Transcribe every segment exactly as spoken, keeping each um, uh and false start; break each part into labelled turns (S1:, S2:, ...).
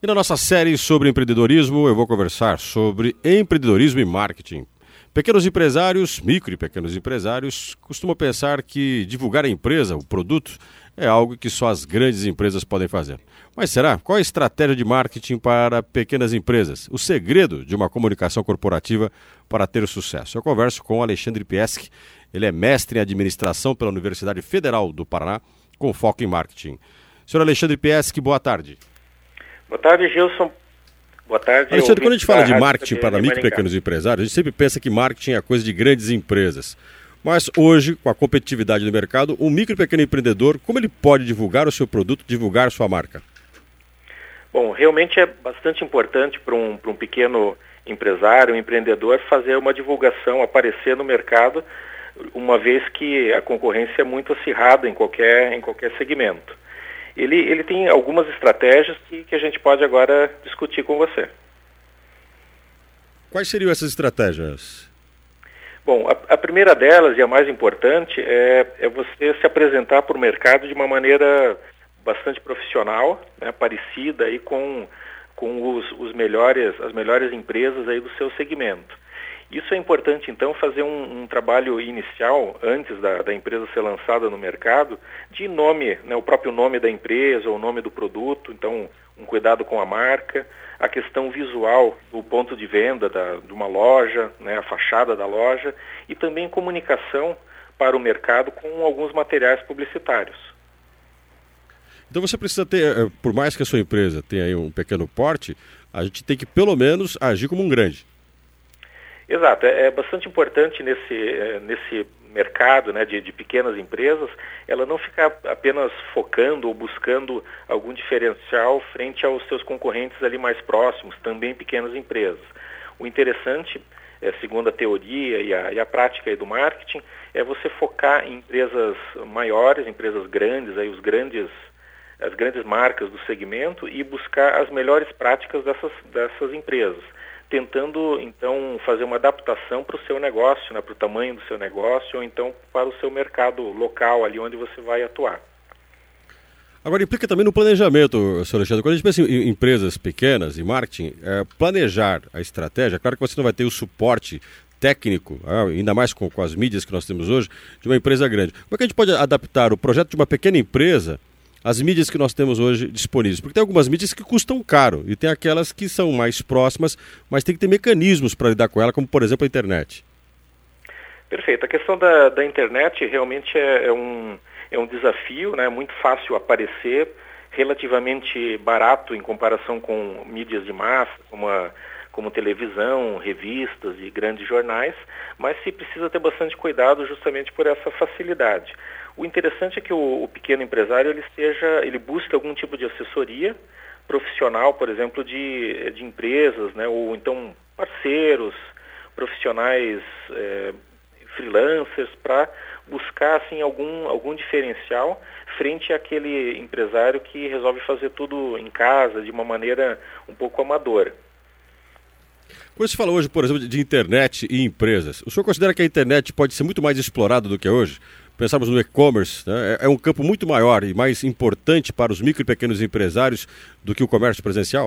S1: E na nossa série sobre empreendedorismo, eu vou conversar sobre empreendedorismo e marketing. Pequenos empresários, micro e pequenos empresários, costumam pensar que divulgar a empresa, o produto, é algo que só as grandes empresas podem fazer. Mas será? Qual a estratégia de marketing para pequenas empresas? O segredo de uma comunicação corporativa para ter sucesso? Eu converso com Alexandre Pieski. Ele é mestre em administração pela Universidade Federal do Paraná, com foco em marketing. Senhor Alexandre Pieski, boa tarde.
S2: Boa tarde, Gilson. Boa tarde.
S1: Alexandre, quando a gente fala de marketing para micro e pequenos empresários, a gente sempre pensa que marketing é coisa de grandes empresas. Mas hoje, com a competitividade do mercado, um micro e pequeno empreendedor, como ele pode divulgar o seu produto, divulgar sua marca?
S2: Bom, realmente é bastante importante para um, para um pequeno empresário, um empreendedor, fazer uma divulgação, aparecer no mercado, uma vez que a concorrência é muito acirrada em qualquer, em qualquer segmento. Ele, ele tem algumas estratégias que, que a gente pode agora discutir com você.
S1: Quais seriam essas estratégias?
S2: Bom, a, a primeira delas, e a mais importante, é, é você se apresentar para o mercado de uma maneira bastante profissional, né, parecida aí com, com os, os melhores, as melhores empresas aí do seu segmento. Isso é importante, então, fazer um, um trabalho inicial, antes da, da empresa ser lançada no mercado, de nome, né, o próprio nome da empresa, o nome do produto, então, um cuidado com a marca, a questão visual do ponto de venda da, de uma loja, né, a fachada da loja, e também comunicação para o mercado com alguns materiais publicitários.
S1: Então você precisa ter, por mais que a sua empresa tenha aí um pequeno porte, a gente tem que pelo menos agir como um grande.
S2: Exato, é, é bastante importante nesse, é, nesse mercado, né, de, de pequenas empresas, ela não ficar apenas focando ou buscando algum diferencial frente aos seus concorrentes ali mais próximos, também pequenas empresas. O interessante, é, segundo a teoria e a, e a prática aí do marketing, é você focar em empresas maiores, empresas grandes, aí os grandes, as grandes marcas do segmento e buscar as melhores práticas dessas, dessas empresas, tentando, então, fazer uma adaptação para o seu negócio, né, para o tamanho do seu negócio, ou então para o seu mercado local, ali onde você vai atuar.
S1: Agora, implica também no planejamento, senhor Alexandre. Quando a gente pensa em empresas pequenas, em marketing, é, planejar a estratégia, claro que você não vai ter o suporte técnico, ainda mais com, com as mídias que nós temos hoje, de uma empresa grande. Como é que a gente pode adaptar o projeto de uma pequena empresa as mídias que nós temos hoje disponíveis? Porque tem algumas mídias que custam caro e tem aquelas que são mais próximas, mas tem que ter mecanismos para lidar com ela, como por exemplo a internet.
S2: Perfeito. A questão da, da internet realmente é, é, um, é um desafio, né? Muito fácil aparecer, relativamente barato em comparação com mídias de massa, como a como televisão, revistas e grandes jornais, mas se precisa ter bastante cuidado justamente por essa facilidade. O interessante é que o, o pequeno empresário ele seja, ele busque algum tipo de assessoria profissional, por exemplo, de, de empresas, né, ou então parceiros, profissionais, é, freelancers, para buscar assim, algum, algum diferencial frente àquele empresário que resolve fazer tudo em casa de uma maneira um pouco amadora.
S1: Quando se fala hoje, por exemplo, de internet e empresas, o senhor considera que a internet pode ser muito mais explorada do que hoje? Pensamos no e-commerce, né? É um campo muito maior e mais importante para os micro e pequenos empresários do que o comércio presencial?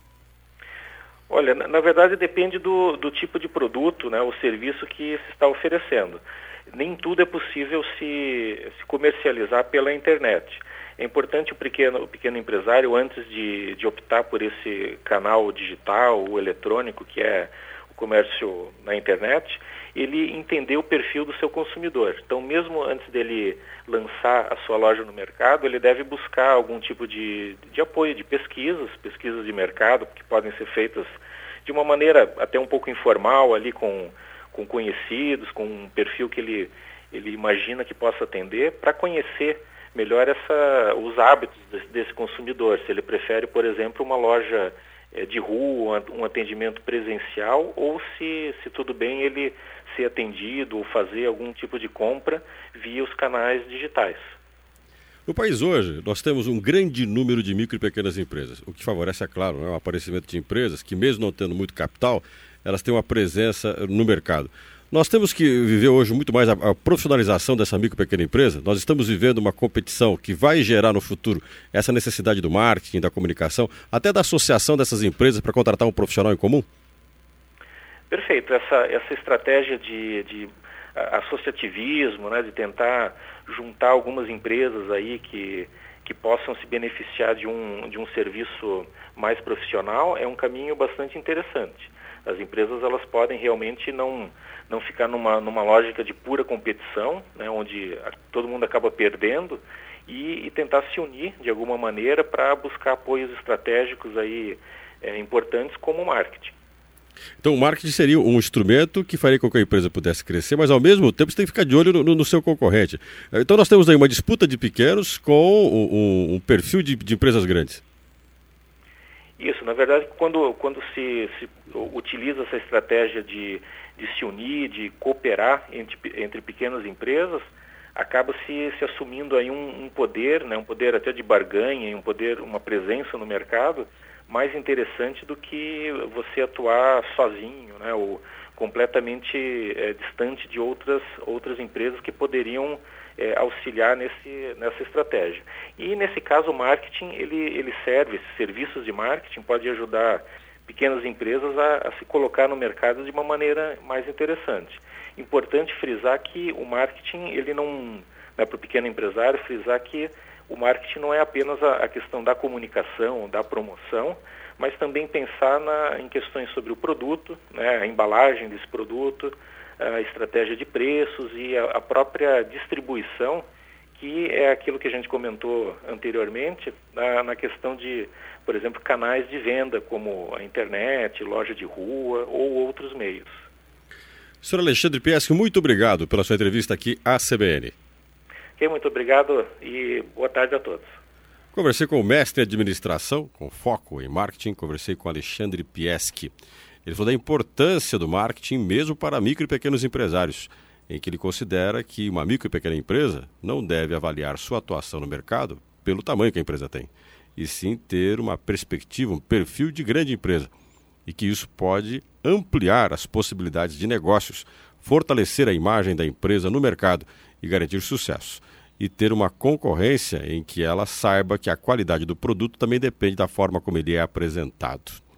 S2: Olha, na, na verdade depende do, do tipo de produto, né, o serviço que se está oferecendo. Nem tudo é possível se, se comercializar pela internet. É importante o pequeno, o pequeno empresário, antes de, de optar por esse canal digital ou eletrônico, que é o comércio na internet, ele entender o perfil do seu consumidor. Então, mesmo antes dele lançar a sua loja no mercado, ele deve buscar algum tipo de, de apoio, de pesquisas, pesquisas de mercado, que podem ser feitas de uma maneira até um pouco informal, ali com, com conhecidos, com um perfil que ele, ele imagina que possa atender, para conhecer melhor essa, os hábitos desse, desse consumidor. Se ele prefere, por exemplo, uma loja é, de rua, um atendimento presencial, ou se, se tudo bem ele ser atendido ou fazer algum tipo de compra via os canais digitais.
S1: No país hoje, nós temos um grande número de micro e pequenas empresas, o que favorece, é claro, né, o aparecimento de empresas que, mesmo não tendo muito capital, elas têm uma presença no mercado. Nós temos que viver hoje muito mais a, a profissionalização dessa micro e pequena empresa. Nós estamos vivendo uma competição que vai gerar no futuro essa necessidade do marketing, da comunicação, até da associação dessas empresas para contratar um profissional em comum?
S2: Perfeito. Essa, essa estratégia de, de associativismo, né, de tentar juntar algumas empresas aí que... que possam se beneficiar de um, de um serviço mais profissional, é um caminho bastante interessante. As empresas elas podem realmente não, não ficar numa, numa lógica de pura competição, né, onde a, todo mundo acaba perdendo, e, e tentar se unir de alguma maneira para buscar apoios estratégicos aí, é, importantes como o marketing.
S1: Então o marketing seria um instrumento que faria com que a empresa pudesse crescer, mas ao mesmo tempo você tem que ficar de olho no, no seu concorrente. Então nós temos aí uma disputa de pequenos com um, um perfil de, de empresas grandes.
S2: Isso, na verdade, quando, quando se, se utiliza essa estratégia de, de se unir, de cooperar entre, entre pequenas empresas, acaba se, se assumindo aí um, um poder, né, um poder até de barganha, um poder, uma presença no mercado mais interessante do que você atuar sozinho, né, ou completamente é, distante de outras, outras empresas que poderiam é, auxiliar nesse, nessa estratégia. E nesse caso o marketing, ele, ele serve, esses serviços de marketing pode ajudar pequenas empresas a, a se colocar no mercado de uma maneira mais interessante. Importante frisar que o marketing, ele não, né, para o pequeno empresário, frisar que o marketing não é apenas a, a questão da comunicação, da promoção, mas também pensar na, em questões sobre o produto, né, a embalagem desse produto, a estratégia de preços e a, a própria distribuição, que é aquilo que a gente comentou anteriormente, na, na questão de, por exemplo, canais de venda, como a internet, loja de rua ou outros meios.
S1: senhor Alexandre Pieski, muito obrigado pela sua entrevista aqui à C B N.
S2: Ok, muito obrigado e boa tarde a todos.
S1: Conversei com o mestre em administração, com foco em marketing, conversei com Alexandre Pieski. Ele falou da importância do marketing mesmo para micro e pequenos empresários, em que ele considera que uma micro e pequena empresa não deve avaliar sua atuação no mercado pelo tamanho que a empresa tem, e sim ter uma perspectiva, um perfil de grande empresa, e que isso pode ampliar as possibilidades de negócios, fortalecer a imagem da empresa no mercado e garantir sucesso. E ter uma concorrência em que ela saiba que a qualidade do produto também depende da forma como ele é apresentado.